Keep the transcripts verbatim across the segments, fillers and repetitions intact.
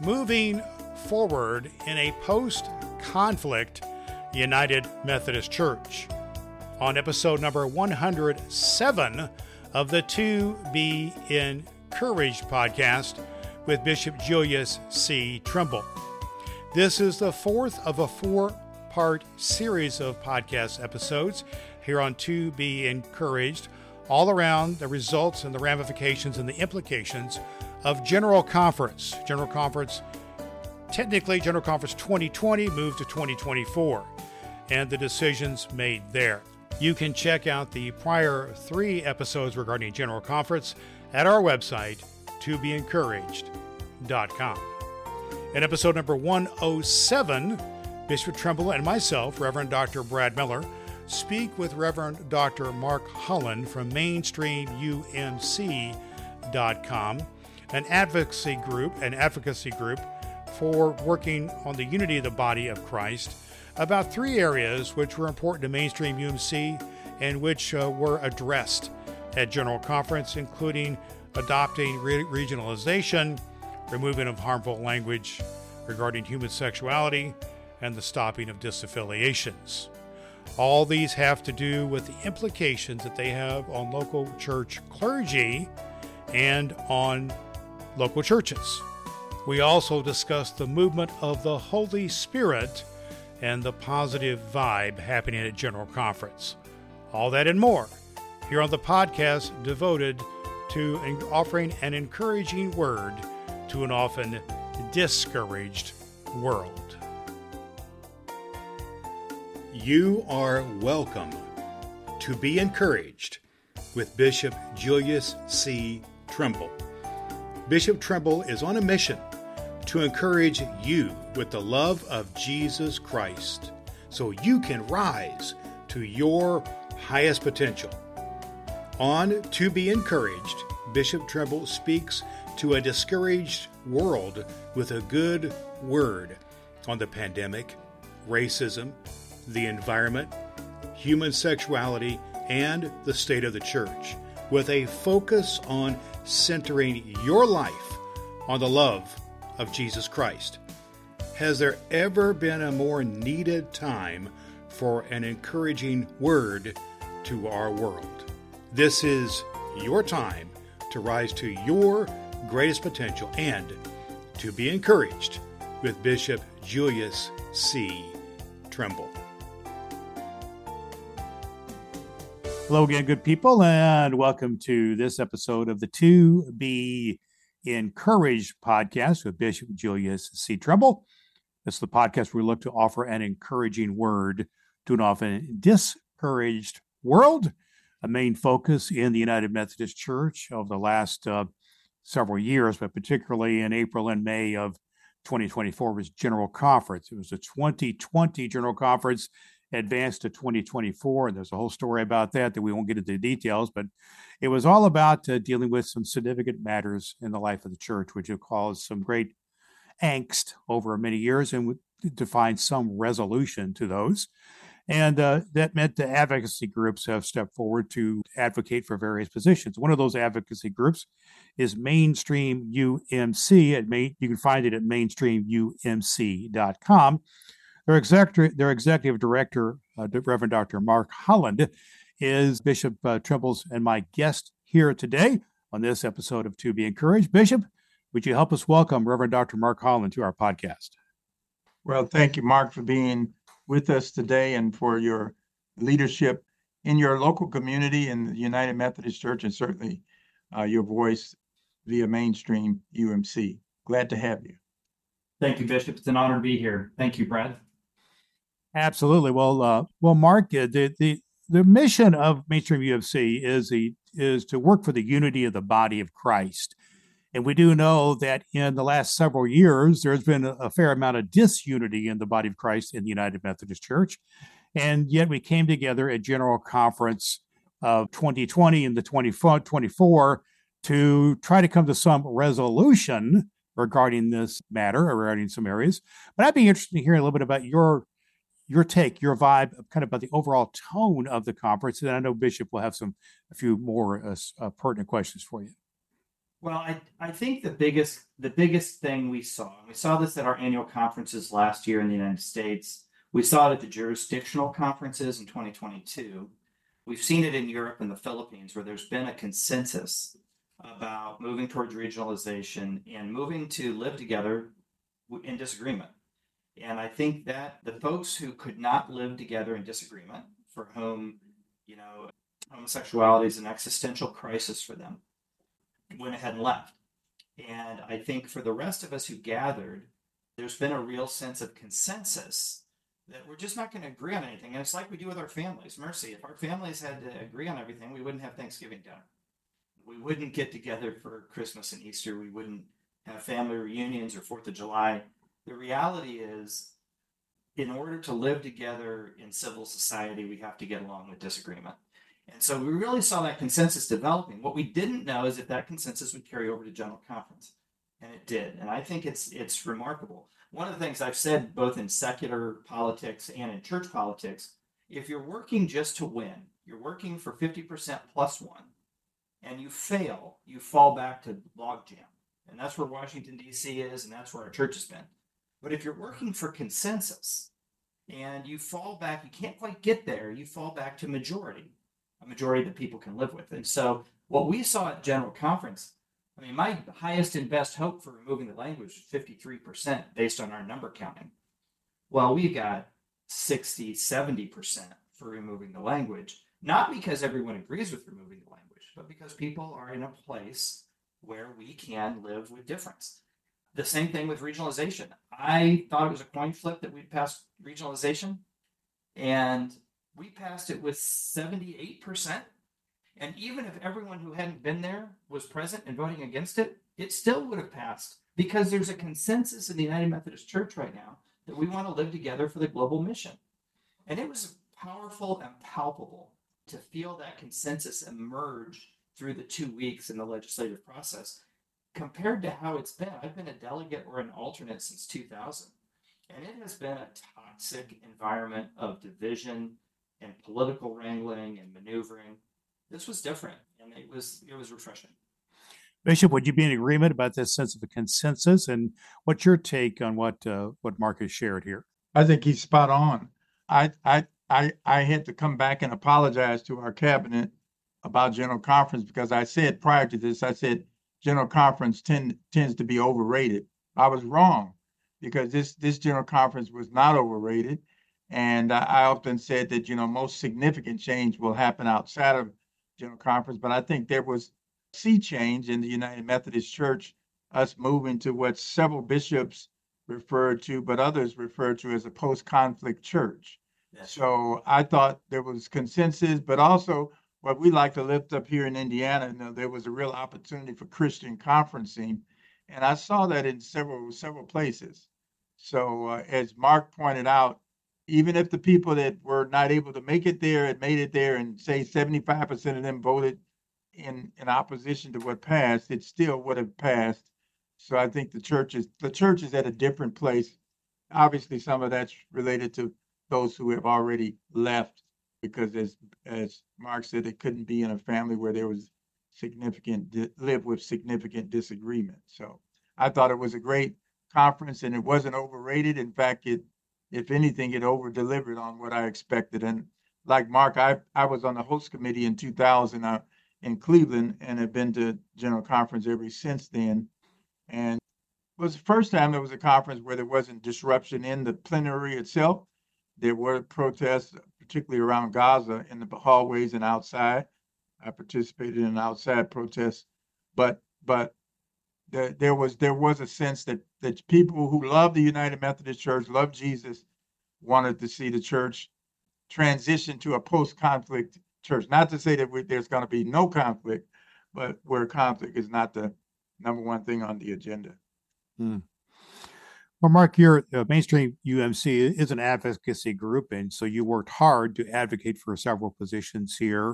moving forward in a post-conflict United Methodist Church. On episode number one hundred seven of the To Be Encouraged podcast with Bishop Julius C. Trimble. This is the fourth of a four-part series of podcast episodes here on To Be Encouraged, all around the results and the ramifications and the implications of General Conference. General Conference, technically General Conference twenty twenty moved to twenty twenty-four, and the decisions made there. You can check out the prior three episodes regarding General Conference at our website, to be encouraged dot com. In episode number one oh seven, Bishop Trimble and myself, Reverend Doctor Brad Miller, speak with Reverend Doctor Mark Holland from mainstream U M C dot com, an advocacy group, an advocacy group for working on the unity of the body of Christ, about three areas which were important to mainstream U M C and which uh, were addressed at General Conference, including adopting re- regionalization, removing of harmful language regarding human sexuality, and the stopping of disaffiliations. All these have to do with the implications that they have on local church clergy and on local churches. We also discussed the movement of the Holy Spirit and the positive vibe happening at General Conference. All that and more here on the podcast devoted to offering an encouraging word to an often discouraged world. You are welcome to Be Encouraged with Bishop Julius C. Trimble. Bishop Trimble is on a mission to encourage you with the love of Jesus Christ so you can rise to your highest potential. On To Be Encouraged, Bishop Trimble speaks to a discouraged world with a good word on the pandemic, racism, the environment, human sexuality, and the state of the church, with a focus on centering your life on the love of Jesus Christ. Has there ever been a more needed time for an encouraging word to our world? This is your time to rise to your greatest potential and to be encouraged with Bishop Julius C. Trimble. Hello again, good people, and welcome to this episode of the To Be Encouraged podcast with Bishop Julius C. Trimble. This is the podcast where we look to offer an encouraging word to an often discouraged world. A main focus in the United Methodist Church over the last uh, several years, but particularly in April and May of twenty twenty-four was General Conference. It was a twenty twenty General Conference advanced to twenty twenty-four, and there's a whole story about that that we won't get into the details, but it was all about uh, dealing with some significant matters in the life of the church, which have caused some great angst over many years, and to find some resolution to those. And uh, that meant the advocacy groups have stepped forward to advocate for various positions. One of those advocacy groups is Mainstream U M C. At main, you can find it at mainstream U M C dot com. Their executive, their executive director, uh, Reverend Doctor Mark Holland, is Bishop uh, Trimble's and my guest here today on this episode of To Be Encouraged. Bishop, would you help us welcome Reverend Doctor Mark Holland to our podcast? Well, thank you, Mark, for being with us today and for your leadership in your local community in the United Methodist Church, and certainly uh, your voice via Mainstream U M C. Glad to have you. Thank you, Bishop. It's an honor to be here. Thank you, Brad. Absolutely. Well, uh, well, Mark, uh, the, the the mission of Mainstream U M C is the is to work for the unity of the body of Christ. And we do know that in the last several years, there's been a, a fair amount of disunity in the body of Christ in the United Methodist Church. And yet we came together at General Conference of twenty twenty and the twenty twenty-four to try to come to some resolution regarding this matter, or regarding some areas. But I'd be interested in hearing a little bit about your your take, your vibe, kind of about the overall tone of the conference. And I know Bishop will have some a few more uh, uh, pertinent questions for you. Well, I, I think the biggest the biggest thing we saw, we saw this at our annual conferences last year in the United States. We saw it at the jurisdictional conferences in twenty twenty-two. We've seen it in Europe and the Philippines, where there's been a consensus about moving towards regionalization and moving to live together in disagreement. And I think that the folks who could not live together in disagreement, for whom, you know, homosexuality is an existential crisis for them, went ahead and left. And I think for the rest of us who gathered, there's been a real sense of consensus that we're just not going to agree on anything. And it's like we do with our families. Mercy, if our families had to agree on everything, we wouldn't have Thanksgiving dinner. We wouldn't get together for Christmas and Easter. We wouldn't have family reunions or Fourth of July. The reality is, in order to live together in civil society, we have to get along with disagreement. And so we really saw that consensus developing. What we didn't know is if that consensus would carry over to General Conference. And it did. And I think it's it's remarkable. One of the things I've said both in secular politics and in church politics, if you're working just to win, you're working for fifty percent plus one, and you fail, you fall back to logjam. And that's where Washington, D C is, and that's where our church has been. But if you're working for consensus and you fall back, you can't quite get there, you fall back to majority, a majority that people can live with. And so what we saw at General Conference, I mean, my highest and best hope for removing the language was fifty-three percent based on our number counting. Well, we got sixty, seventy percent for removing the language, not because everyone agrees with removing the language, but because people are in a place where we can live with difference. The same thing with regionalization. I thought it was a coin flip that we'd pass regionalization, and we passed it with seventy-eight percent. And even if everyone who hadn't been there was present and voting against it, it still would have passed because there's a consensus in the United Methodist Church right now that we want to live together for the global mission. And it was powerful and palpable to feel that consensus emerge through the two weeks in the legislative process compared to how it's been. I've been a delegate or an alternate since two thousand, and it has been a toxic environment of division and political wrangling and maneuvering. This was different, and it was it was refreshing. Bishop, would you be in agreement about this sense of a consensus? And what's your take on what uh, what Mark has shared here? I think he's spot on. I I I I had to come back and apologize to our cabinet about General Conference because I said prior to this, I said General Conference tend, tends to be overrated. I was wrong because this this General Conference was not overrated. And I, I often said that, you know, most significant change will happen outside of General Conference, but I think there was sea change in the United Methodist Church, us moving to what several bishops referred to, but others referred to as a post-conflict church. Yes. So I thought there was consensus, but also what we like to lift up here in Indiana, you know, there was a real opportunity for Christian conferencing. And I saw that in several, several places. So uh, as Mark pointed out, even if the people that were not able to make it there had made it there and say seventy-five percent of them voted in, in opposition to what passed, it still would have passed. So I think the church is, the church is at a different place. Obviously, some of that's related to those who have already left, because as as Mark said, they couldn't be in a family where there was significant, live with significant disagreement. So I thought it was a great conference, and it wasn't overrated. In fact, it, if anything, it over-delivered on what I expected. And like Mark, I I was on the host committee in two thousand uh, in Cleveland, and have been to General Conference ever since then. And it was the first time there was a conference where there wasn't disruption in the plenary itself. There were protests, particularly around Gaza, in the hallways and outside. I participated in an outside protest, but but there, there was there was a sense that that people who love the United Methodist Church, love Jesus, wanted to see the church transition to a post-conflict church. Not to say that we, there's going to be no conflict, but where conflict is not the number one thing on the agenda. Hmm. Well, Mark, your uh, Mainstream U M C is an advocacy group, and so you worked hard to advocate for several positions here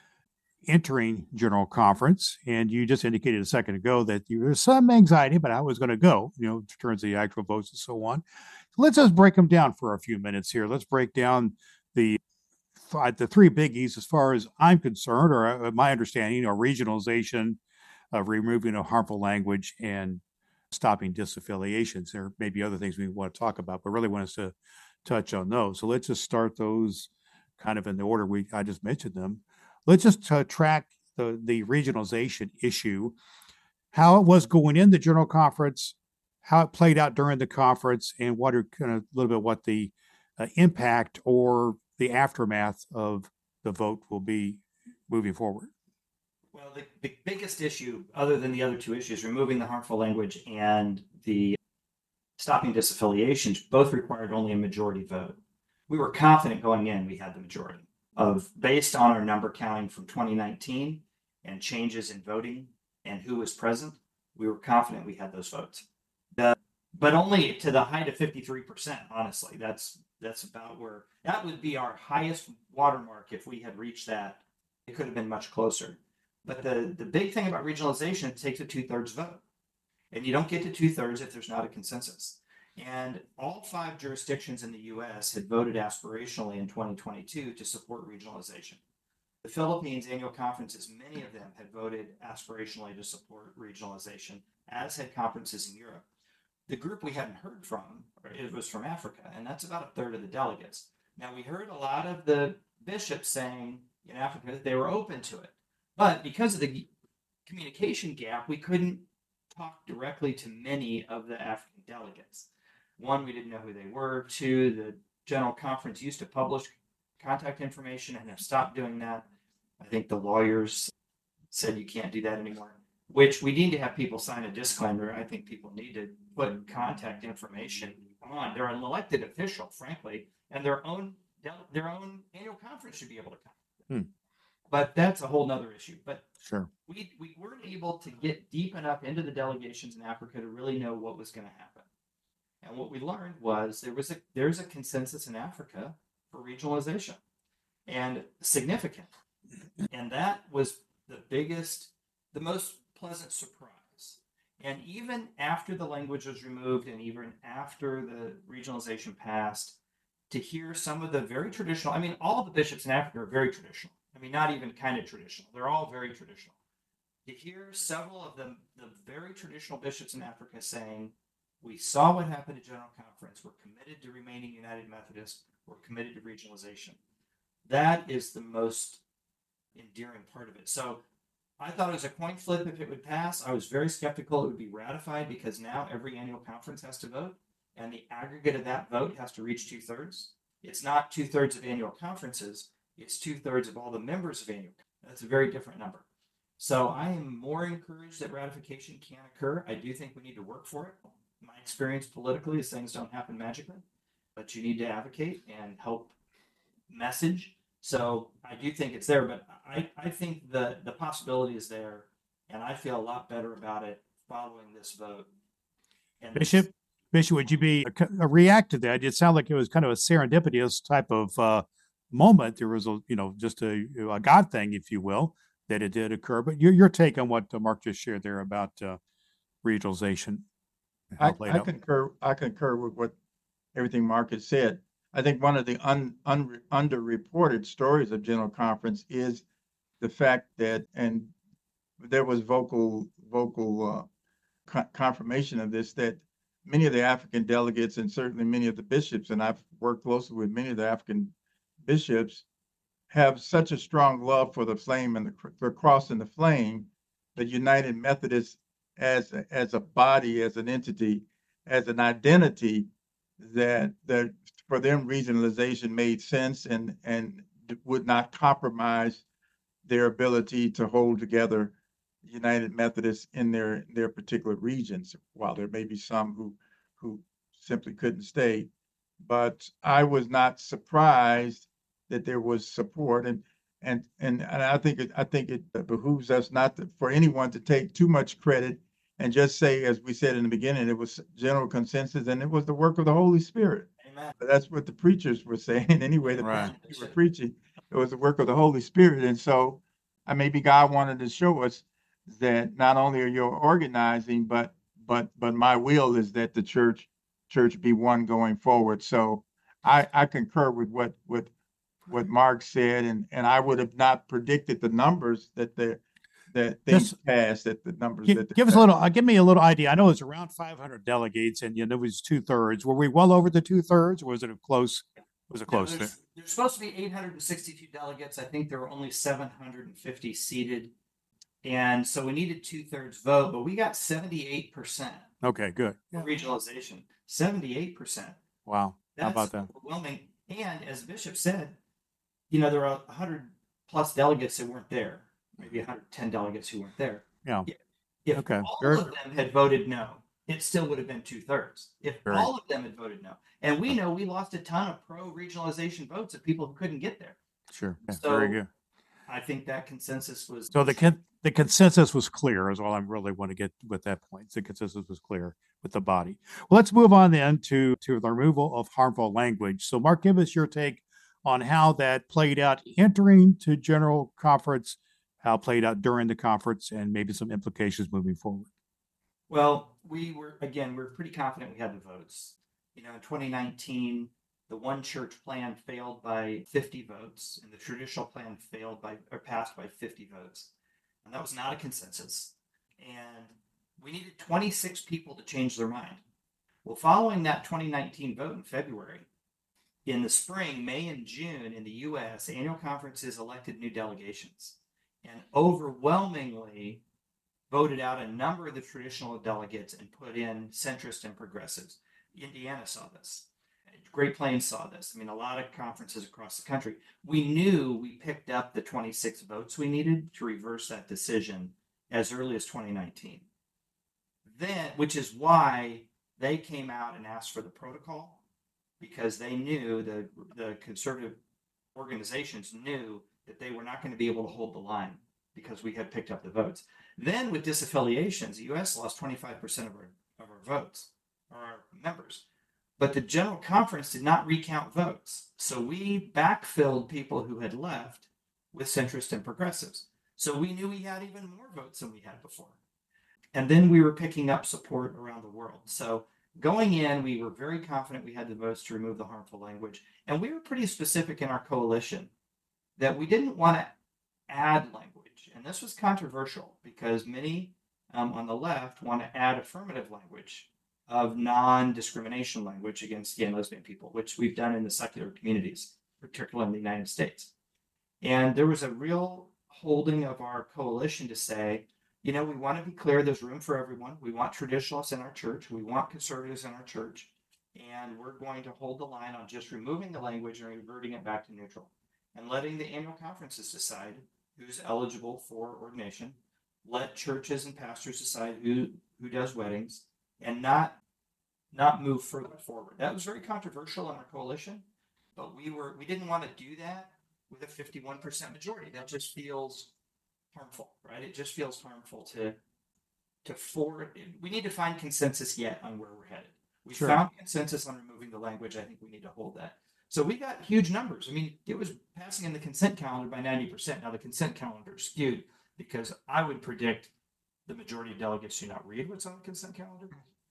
entering General Conference. And you just indicated a second ago that you, there's some anxiety, but I was going to go, you know, in terms of the actual votes and so on. So let's just break them down for a few minutes here. Let's break down the the three biggies as far as I'm concerned, or uh, my understanding, you know, regionalization, of removing a harmful language and stopping disaffiliations. There may be other things we want to talk about, but really want us to touch on those. So let's just start those kind of in the order we I just mentioned them. Let's just uh, track the, the regionalization issue, how it was going in the General Conference, how it played out during the conference, and what are kind of a little bit what the uh, impact or the aftermath of the vote will be moving forward. Well, the, the biggest issue, other than the other two issues, removing the harmful language and the stopping disaffiliations, both required only a majority vote. We were confident going in we had the majority of, based on our number counting from twenty nineteen and changes in voting and who was present, we were confident we had those votes. The, but only to the height of fifty-three percent, honestly. That's that's about where, that would be our highest watermark if we had reached that. It could have been much closer. But the, the big thing about regionalization, it takes a two-thirds vote. And you don't get to two-thirds if there's not a consensus. And all five jurisdictions in the U S had voted aspirationally in twenty twenty-two to support regionalization. The Philippines annual conferences, many of them had voted aspirationally to support regionalization, as had conferences in Europe. The group we hadn't heard from, it was from Africa, and that's about a third of the delegates. Now, we heard a lot of the bishops saying in Africa that they were open to it. But because of the communication gap, we couldn't talk directly to many of the African delegates. One, we didn't know who they were. Two, the General Conference used to publish contact information and have stopped doing that. I think the lawyers said you can't do that anymore, which we need to have people sign a disclaimer. I think people need to put contact information. Come on, they're an elected official, frankly, and their own their own annual conference should be able to come. Hmm. But that's a whole nother issue. But sure, we we weren't able to get deep enough into the delegations in Africa to really know what was going to happen. And what we learned was there was a there's a consensus in Africa for regionalization, and significant. And that was the biggest, the most pleasant surprise. And even after the language was removed, and even after the regionalization passed, to hear some of the very traditional, I mean, all the bishops in Africa are very traditional. I mean, not even kind of traditional. They're all very traditional. To hear several of them, the very traditional bishops in Africa saying, we saw what happened at General Conference. We're committed to remaining United Methodist. We're committed to regionalization. That is the most endearing part of it. So I thought it was a coin flip if it would pass. I was very skeptical it would be ratified because now every annual conference has to vote, and the aggregate of that vote has to reach two-thirds. It's not two-thirds of annual conferences. It's two-thirds of all the members of annual. That's a very different number. So I am more encouraged that ratification can occur. I do think we need to work for it. My experience politically is things don't happen magically, but you need to advocate and help message. So I do think it's there, but I, I think the, the possibility is there, and I feel a lot better about it following this vote. And Bishop, this, Bishop, would you be a, a react to that? It sounded like it was kind of a serendipitous type of uh, moment. There was a, you know, just a, a God thing, if you will, that it did occur. But your your take on what Mark just shared there about uh, regionalization. I, I concur. I concur with what everything Mark has said. I think one of the un, un, underreported stories of General Conference is the fact that, and there was vocal vocal uh, co- confirmation of this, that many of the African delegates and certainly many of the bishops, and I've worked closely with many of the African bishops, have such a strong love for the flame and the, the cross and the flame, the United Methodists as a, as a body, as an entity, as an identity, that that for them regionalization made sense and and would not compromise their ability to hold together United Methodists in their their particular regions. While there may be some who who simply couldn't stay, but I was not surprised that there was support, and and and, and I think it I think it behooves us not to, for anyone to take too much credit and just say, as we said in the beginning, it was general consensus and it was the work of the Holy Spirit. Amen. But that's what the preachers were saying anyway. The right. preachers were preaching. It was the work of the Holy Spirit, and so uh, maybe God wanted to show us that not only are you organizing, but but but my will is that the church church be one going forward. So I I concur with what what what Mark said, and and I would have not predicted the numbers that the that things Just passed at the numbers give, that they give us a passed. little, uh, give me a little idea. I know it's around five hundred delegates, and you know it was two thirds. Were we well over the two thirds, or was it a close? Was it No, close? there's, there's supposed to be eight hundred sixty-two delegates. I think there were only seven hundred fifty seated. And so we needed two thirds vote, but we got seventy-eight percent Okay, good. for regionalization. seventy-eight percent. Wow. How That's about that? overwhelming. And as Bishop said, you know, there were one hundred plus delegates that weren't there, maybe one hundred ten delegates who weren't there. Yeah. If, if Okay. all Very- of them had voted no, it still would have been two thirds. If Very- all of them had voted no. And we know we lost a ton of pro regionalization votes of people who couldn't get there. Sure. Yeah, So- very good. I think that consensus was. So the con- the consensus was clear, is all I really want to get with that point. The consensus was clear with the body. Well, let's move on then to to the removal of harmful language. So, Mark, give us your take on how that played out entering to general conference, how it played out during the conference, and maybe some implications moving forward. Well, we were, again, we're pretty confident we had the votes. You know, in twenty nineteen, the one church plan failed by fifty votes, and the traditional plan failed by, or passed by fifty votes. And that was not a consensus. And we needed twenty-six people to change their mind. Well, following that twenty nineteen vote in February, in the spring, May and June in the U S, annual conferences elected new delegations and overwhelmingly voted out a number of the traditional delegates and put in centrist and progressives. Indiana saw this. Great Plains saw this. I mean, a lot of conferences across the country. We knew we picked up the twenty-six votes we needed to reverse that decision as early as twenty nineteen. Then, which is why they came out and asked for the protocol, because they knew the the conservative organizations knew that they were not going to be able to hold the line because we had picked up the votes. Then with disaffiliations, the U S lost twenty-five percent of our of our votes, or our members. But the General Conference did not recount votes. So we backfilled people who had left with centrists and progressives. So we knew we had even more votes than we had before. And then we were picking up support around the world. So going in, we were very confident we had the votes to remove the harmful language. And we were pretty specific in our coalition that we didn't want to add language. And this was controversial because many um, on the left want to add affirmative language of non-discrimination language against gay and lesbian people, which we've done in the secular communities, particularly in the United States. And there was a real holding of our coalition to say, you know, we want to be clear, there's room for everyone. We want traditionalists in our church. We want conservatives in our church. And we're going to hold the line on just removing the language and reverting it back to neutral and letting the annual conferences decide who's eligible for ordination. Let churches and pastors decide who, who does weddings, and not not move further forward. That was very controversial in our coalition, but we were we didn't want to do that with a fifty-one percent majority. That just feels harmful, right? It just feels harmful to to forward. We need to find consensus yet on where we're headed. We Sure. found consensus on removing the language. I think we need to hold that. So we got huge numbers. I mean, it was passing in the consent calendar by ninety percent. Now the consent calendar is skewed because I would predict the majority of delegates do not read what's on the consent calendar.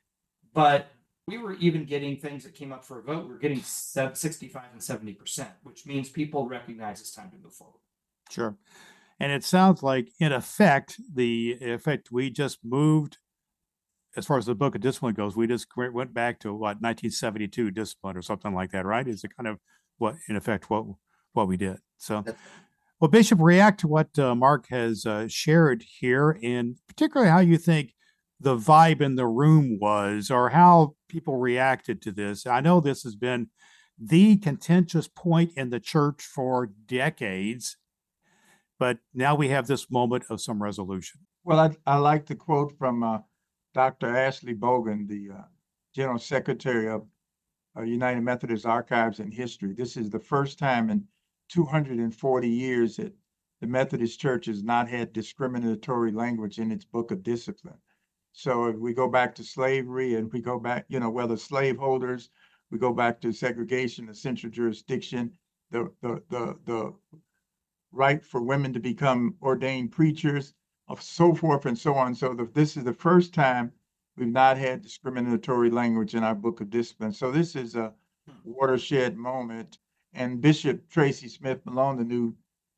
But we were even getting things that came up for a vote. We were getting sixty-five and seventy percent, which means people recognize it's time to move forward. Sure. And it sounds like, in effect, the effect we just moved, as far as the Book of Discipline goes, we just went back to what, nineteen seventy-two discipline or something like that, right? Is it kind of what, in effect, what what we did? So, well, Bishop, react to what uh, Mark has uh, shared here, and particularly how you think the vibe in the room was, or how people reacted to this. I know this has been the contentious point in the church for decades, but now we have this moment of some resolution. Well, I, I like the quote from uh, Doctor Ashley Bogan, the uh, General Secretary of uh, United Methodist Archives and History. This is the first time in two hundred forty years that the Methodist Church has not had discriminatory language in its Book of Discipline. So if we go back to slavery and we go back, you know, whether slaveholders, we go back to segregation, essential jurisdiction, the the the the right for women to become ordained preachers, of so forth and so on. So the, this is the first time we've not had discriminatory language in our Book of Discipline. So this is a watershed moment. And Bishop Tracy Smith Malone, the new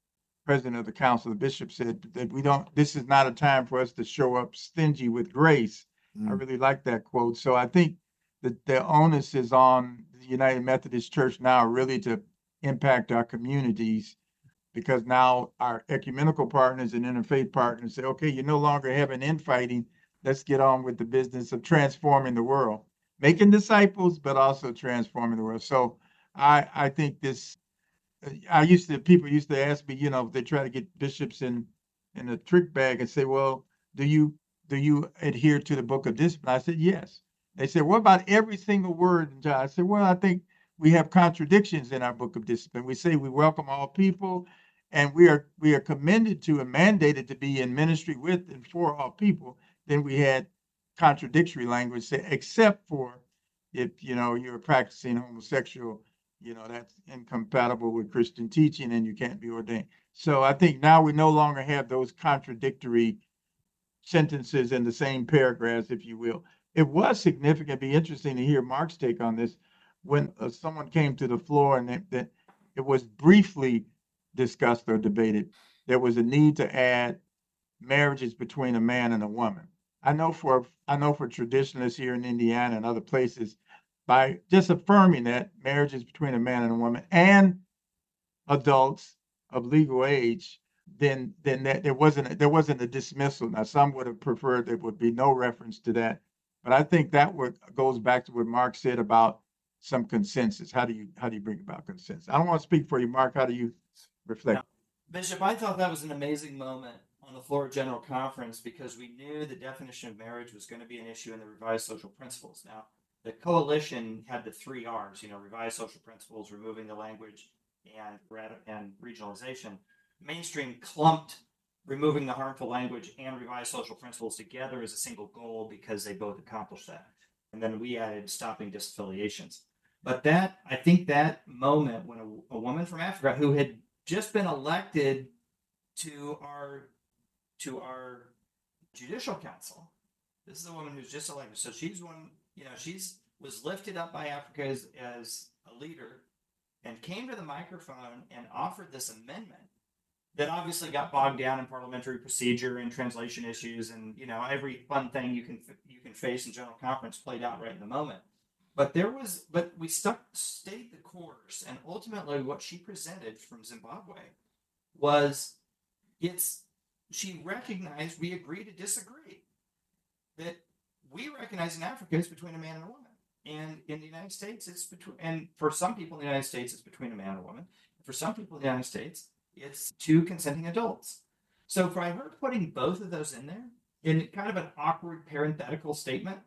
president of the Council of Bishops said that we don't, this is not a time for us to show up stingy with grace. I Mm. really like that quote. So I think that the onus is on the United Methodist Church now really to impact our communities, because now our ecumenical partners and interfaith partners say, okay, you're no longer having infighting. Let's get on with the business of transforming the world, making disciples, but also transforming the world. So I, I think this, I used to, people used to ask me, you know, if they try to get bishops in, in a trick bag and say, well, do you, do you adhere to the book of discipline? I said, yes. They said, what about every single word in John? I said, well, I think we have contradictions in our book of discipline. We say we welcome all people, and we are we are commended to and mandated to be in ministry with and for all people. Then we had contradictory language, say, except for if you know you're practicing homosexual, you know that's incompatible with Christian teaching, and you can't be ordained. So I think now we no longer have those contradictory sentences in the same paragraphs, if you will. It was significant. Be interesting to hear Mark's take on this. When uh, someone came to the floor and that, that it was briefly discussed or debated, there was a need to add marriages between a man and a woman. I know for I know for traditionalists here in Indiana and other places, by just affirming that marriages between a man and a woman and adults of legal age, then then that there wasn't a, there wasn't a dismissal. Now some would have preferred there would be no reference to that, but I think that would goes back to what Mark said about some consensus. How do you how do you bring about consensus? I don't want to speak for you, Mark. How do you reflect? Now, Bishop, I thought that was an amazing moment on the floor of General Conference because we knew the definition of marriage was going to be an issue in the revised social principles. Now, the coalition had the three R's, you know, revised social principles, removing the language, and and regionalization. Mainstream clumped removing the harmful language and revised social principles together as a single goal because they both accomplished that. And then we added stopping disaffiliations. But that, I think that moment when a, a woman from Africa who had just been elected to our to our judicial council, this is a woman who's just elected. So she's one, you know, she's was lifted up by Africa as, as a leader and came to the microphone and offered this amendment that obviously got bogged down in parliamentary procedure and translation issues, and you know every fun thing you can you can face in General Conference played out right in the moment. But there was, but we stuck stayed the course, and ultimately what she presented from Zimbabwe was it's she recognized we agree to disagree, that we recognize in Africa it's between a man and a woman, and in the United States it's between, and for some people in the United States it's between a man and a woman, for some people in the United States it's two consenting adults. So for her putting both of those in there in kind of an awkward parenthetical statement,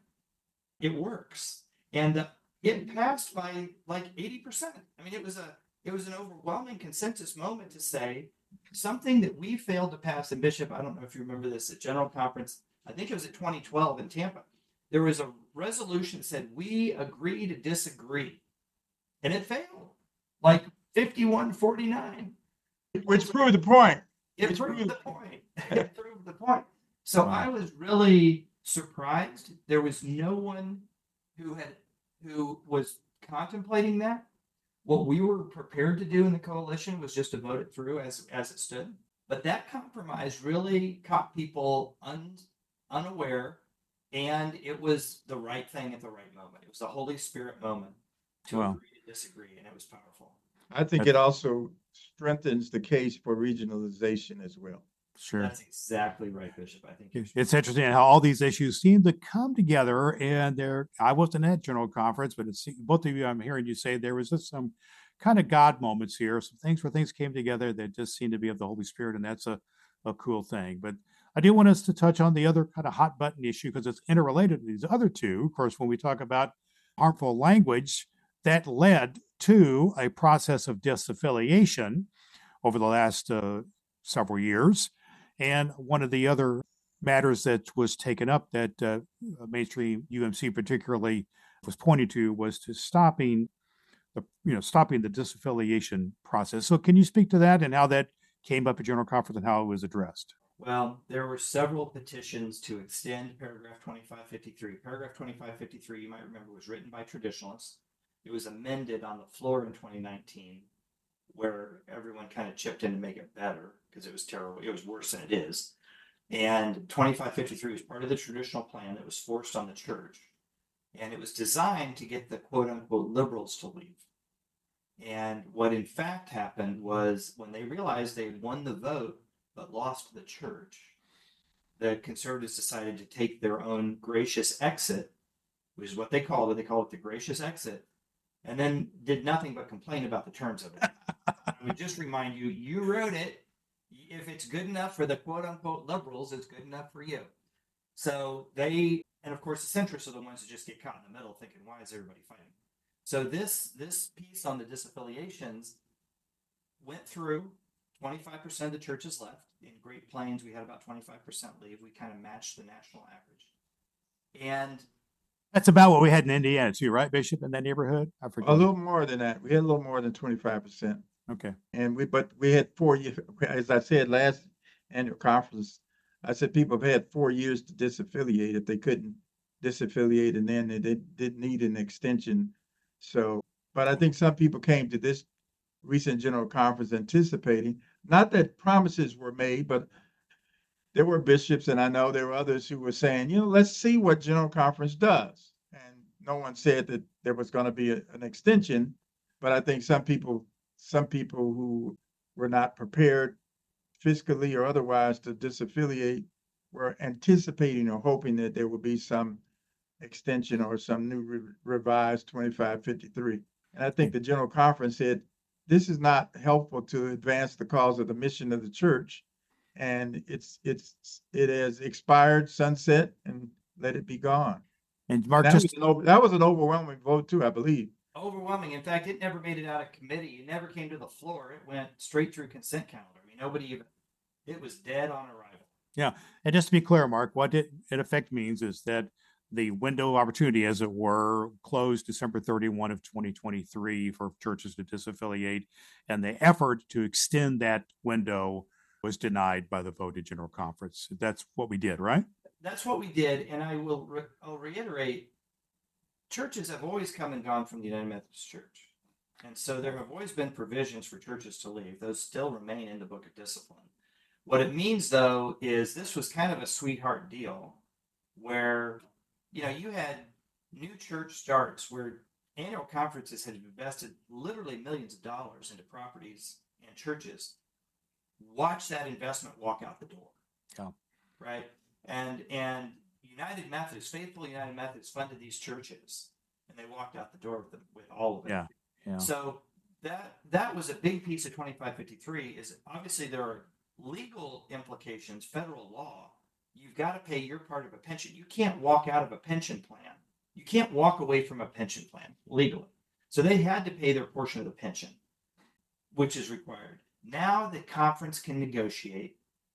it works. And uh, it passed by like eighty percent. I mean, it was a it was an overwhelming consensus moment to say something that we failed to pass. And Bishop, I don't know if you remember this at General Conference, I think it was at twenty twelve in Tampa. There was a resolution that said we agree to disagree. And it failed. Like fifty-one forty-nine. Which proved the point. It proved the point. It proved the point. So wow. I was really surprised. There was no one who had who was contemplating that. What we were prepared to do in the coalition was just to vote it through as as it stood. But that compromise really caught people un, unaware, and it was the right thing at the right moment. It was the Holy Spirit moment to wow. agree to disagree, and it was powerful. I think it also strengthens the case for regionalization as well. Sure. That's exactly right, Bishop. I think it's interesting how all these issues seem to come together, and there, I wasn't at General Conference, but it's both of you, I'm hearing you say there was just some kind of God moments here, some things where things came together that just seem to be of the Holy Spirit, and that's a, a cool thing. But I do want us to touch on the other kind of hot button issue because it's interrelated to these other two. Of course, when we talk about harmful language, that led to a process of disaffiliation over the last uh, several years. And one of the other matters that was taken up that uh, mainstream U M C particularly was pointing to was to stopping the, you know, stopping the disaffiliation process. So can you speak to that and how that came up at General Conference and how it was addressed? Well, there were several petitions to extend paragraph twenty-five fifty-three. Paragraph twenty-five fifty-three, you might remember, was written by traditionalists. It was amended on the floor in twenty nineteen. where everyone kind of chipped in to make it better because it was terrible. It was worse than it is. And twenty-five fifty-three was part of the traditional plan that was forced on the church. And it was designed to get the quote unquote liberals to leave. And what in fact happened was when they realized they won the vote but lost the church, the conservatives decided to take their own gracious exit, which is what they called it. They called it the gracious exit, and then did nothing but complain about the terms of it. I would just remind you, you wrote it. If it's good enough for the quote unquote liberals, it's good enough for you. So they, and of course the centrists are the ones who just get caught in the middle thinking, why is everybody fighting? So this this piece on the disaffiliations went through. twenty-five percent of the churches left. In Great Plains, we had about twenty-five percent leave. We kind of matched the national average. And that's about what we had in Indiana too, right, Bishop, in that neighborhood? I forget. A little more than that. We had a little more than twenty-five percent. Okay. And we, but we had four years, as I said, last annual conference, I said people have had four years to disaffiliate if they couldn't disaffiliate, and then they did, did need an extension. So, but I think some people came to this recent general conference anticipating, not that promises were made, but there were bishops, and I know there were others who were saying, you know, let's see what general conference does. And no one said that there was going to be a, an extension, but I think some people, some people who were not prepared fiscally or otherwise to disaffiliate were anticipating or hoping that there would be some extension or some new re- revised twenty-five fifty-three. And I think the general conference said, this is not helpful to advance the cause of the mission of the church. And it's, it's, it has expired, sunset, and let it be gone. And Mark, that, just was an over, that was an overwhelming vote too, I believe. Overwhelming. In fact, it never made it out of committee. It never came to the floor. It went straight through consent calendar. I mean, nobody even, it was dead on arrival. Yeah. And just to be clear, Mark, what it in effect means is that the window of opportunity, as it were, closed December thirty-first of twenty twenty-three for churches to disaffiliate, and the effort to extend that window was denied by the voted general conference. That's what we did, right? That's what we did, and I will re- I'll reiterate, churches have always come and gone from the United Methodist Church. And so there have always been provisions for churches to leave. Those still remain in the Book of Discipline. What it means, though, is this was kind of a sweetheart deal where, you know, you had new church starts where annual conferences had invested literally millions of dollars into properties and churches. Watch that investment walk out the door. Yeah. Right? And and United Methodist, faithful United Methodists funded these churches, and they walked out the door with them, with all of it. Yeah. Yeah. So that that was a big piece of twenty-five fifty-three. Is obviously there are legal implications, federal law. You've got to pay your part of a pension. You can't walk out of a pension plan. You can't walk away from a pension plan legally. So they had to pay their portion of the pension, which is required. Now the conference can negotiate.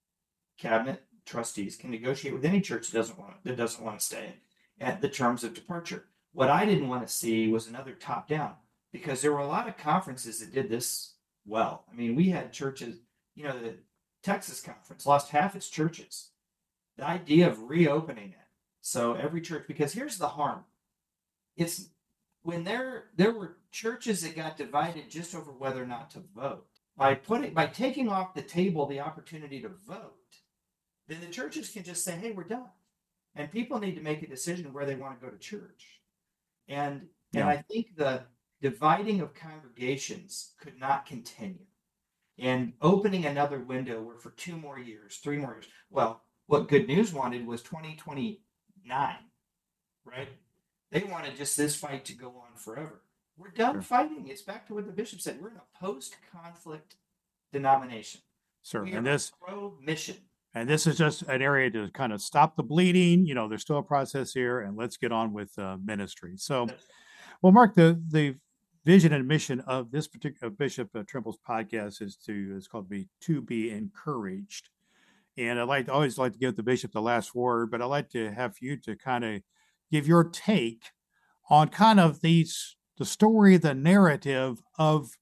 Cabinet trustees can negotiate with any church that doesn't want that doesn't want to stay at the terms of departure. What I didn't want to see was another top down, because there were a lot of conferences that did this well. I mean, we had churches, you know, the Texas conference lost half its churches. The idea of reopening it. So every church, because here's the harm. It's when there there were churches that got divided just over whether or not to vote. By putting by taking off the table the opportunity to vote, then the churches can just say, hey, we're done. And people need to make a decision where they want to go to church. And Yeah. and I think the dividing of congregations could not continue. And opening another window where for two more years, three more years. Well, what Good News wanted was twenty twenty-nine, right? They wanted just this fight to go on forever. We're done Sure. fighting. It's back to what the bishop said. We're in a post-conflict denomination. Sure. We And are this pro-mission. and this is just an area to kind of stop the bleeding. You know, there's still a process here, and let's get on with uh, ministry. So, well, Mark, the the vision and mission of this particular Bishop uh, Trimble's podcast is to is called be to be encouraged. And I like always like to give the bishop the last word, but I'd like to have you to kind of give your take on kind of these the story, the narrative of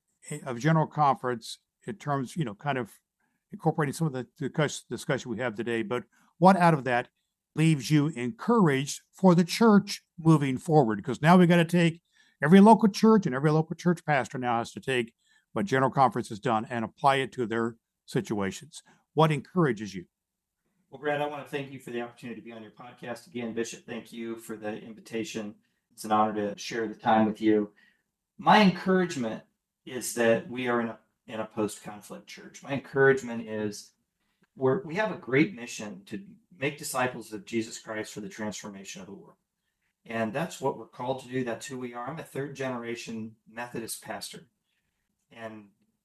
of General Conference in terms, you know, kind of incorporating some of the discuss, discussion we have today. But what out of that leaves you encouraged for the church moving forward? Because now we got to take every local church and every local church pastor now has to take what General Conference has done and apply it to their situations. What encourages you? Well, Brad, I want to thank you for the opportunity to be on your podcast again. Bishop, thank you for the invitation. It's an honor to share the time with you. My encouragement is that we are in a in a post-conflict church. My encouragement is we're, we have a great mission to make disciples of Jesus Christ for the transformation of the world. And that's what we're called to do. That's who we are. I'm a third generation Methodist pastor. And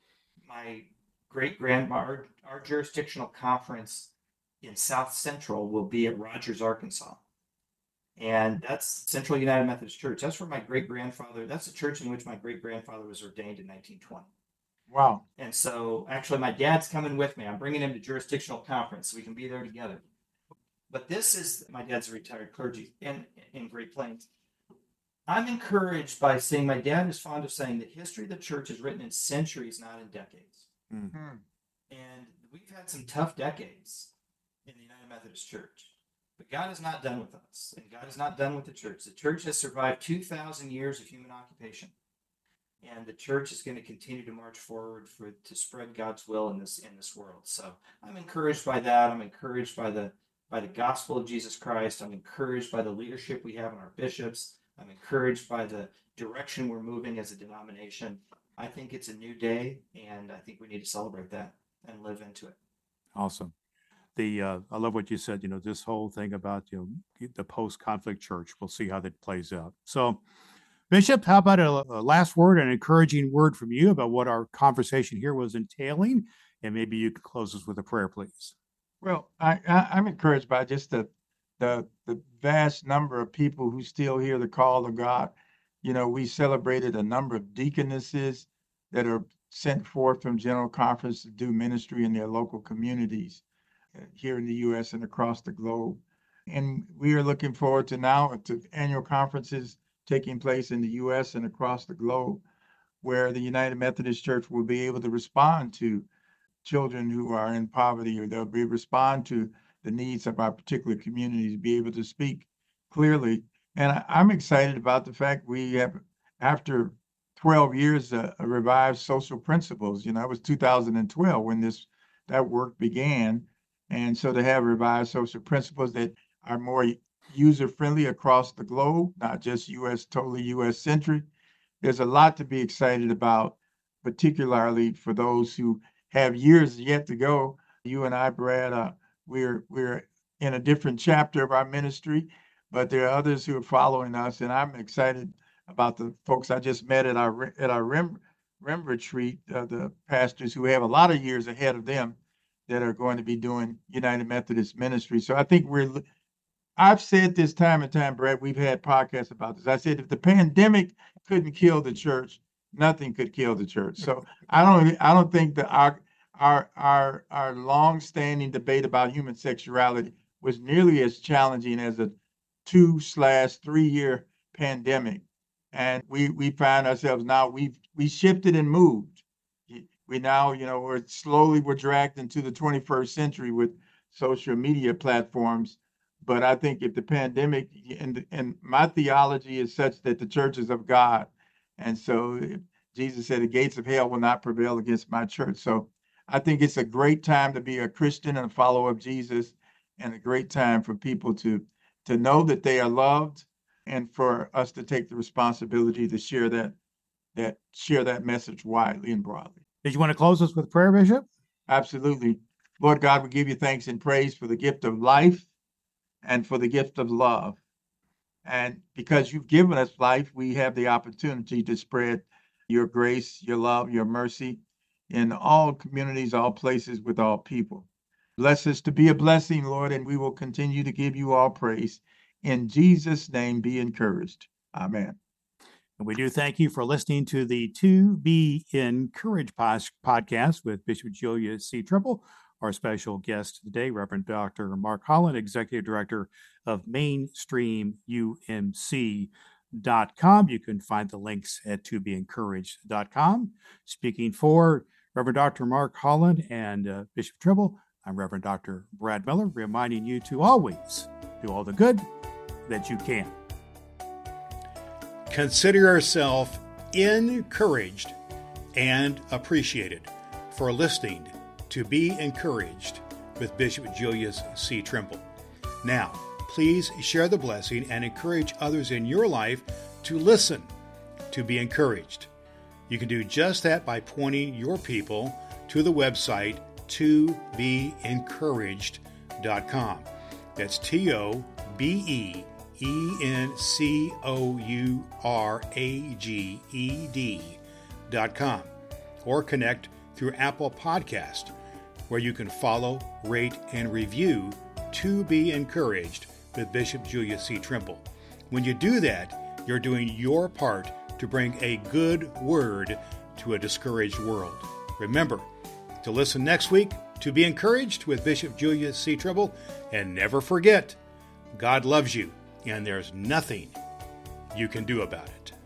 my great grandma, our, our jurisdictional conference in South Central will be at Rogers, Arkansas. And that's Central United Methodist Church. That's where my great grandfather, that's the church in which my great grandfather was ordained in nineteen twenty. Wow. And so actually my dad's coming with me. I'm bringing him to jurisdictional conference so we can be there together. But this is, my dad's a retired clergy in, in Great Plains. I'm encouraged by seeing, my dad is fond of saying that history of the church is written in centuries, not in decades. Mm-hmm. And we've had some tough decades in the United Methodist Church. But God is not done with us, and God is not done with the church. The church has survived two thousand years of human occupation. And the church is going to continue to march forward for to spread God's will in this in this world. So I'm encouraged by that. I'm encouraged by the by the gospel of Jesus Christ. I'm encouraged by the leadership we have in our bishops. I'm encouraged by the direction we're moving as a denomination. I think it's a new day, and I think we need to celebrate that and live into it. Awesome. The uh, I love what you said. You know, this whole thing about you know the post-conflict church. We'll see how that plays out. So. Bishop, how about a, a last word, an encouraging word from you about what our conversation here was entailing? And maybe you could close us with a prayer, please. Well, I, I, I'm encouraged by just the, the the vast number of people who still hear the call of God. You know, we celebrated a number of deaconesses that are sent forth from General Conference to do ministry in their local communities here in the U S and across the globe. And we are looking forward to now to annual conferences taking place in the U S and across the globe, where the United Methodist Church will be able to respond to children who are in poverty, or they'll be respond to the needs of our particular communities, be able to speak clearly. And I, I'm excited about the fact we have, after twelve years, uh, revived social principles. You know, it was two thousand twelve when this that work began. And so to have revived social principles that are more user-friendly across the globe, not just U S, totally U S centric. There's a lot to be excited about, particularly for those who have years yet to go. You and I, Brad, uh, we're we're in a different chapter of our ministry, but there are others who are following us, and I'm excited about the folks I just met at our at our REM, REM retreat, uh, the pastors who have a lot of years ahead of them that are going to be doing United Methodist ministry. So I think we're I've said this time and time, Brad, we've had podcasts about this. I said, if the pandemic couldn't kill the church, nothing could kill the church. So I don't, I don't think that our, our, our, our long-standing debate about human sexuality was nearly as challenging as a two slash three year pandemic. And we, we find ourselves now, we've, we shifted and moved. We now, you know, we're slowly, we're dragged into the twenty-first century with social media platforms. But I think if the pandemic, and, and my theology is such that the church is of God. And so Jesus said, the gates of hell will not prevail against my church. So I think it's a great time to be a Christian and a follower of Jesus, and a great time for people to, to know that they are loved, and for us to take the responsibility to share that, that share that message widely and broadly. Did you want to close us with prayer, Bishop? Absolutely. Lord God, we give you thanks and praise for the gift of life and for the gift of love. And because you've given us life, we have the opportunity to spread your grace, your love, your mercy in all communities, all places, with all people. Bless us to be a blessing, Lord, and we will continue to give you all praise. In Jesus' name, be encouraged. Amen. And we do thank you for listening to the To Be Encouraged podcast with Bishop Julius C. Trimble. Our special guest today, Reverend Doctor Mark Holland, Executive Director of Mainstream U M C dot com. You can find the links at to be encouraged dot com. Speaking for Reverend Doctor Mark Holland and uh, Bishop Trimble, I'm Reverend Doctor Brad Miller, reminding you to always do all the good that you can. Consider yourself encouraged and appreciated for listening to Be Encouraged with Bishop Julius C. Trimble. Now, please share the blessing and encourage others in your life to listen to Be Encouraged. You can do just that by pointing your people to the website to be encouraged dot com. That's T O B E E N C O U R A G E D dot com, or connect through Apple Podcast, where you can follow, rate, and review To Be Encouraged with Bishop Julius C. Trimble. When you do that, you're doing your part to bring a good word to a discouraged world. Remember to listen next week to Be Encouraged with Bishop Julius C. Trimble, and never forget, God loves you, and there's nothing you can do about it.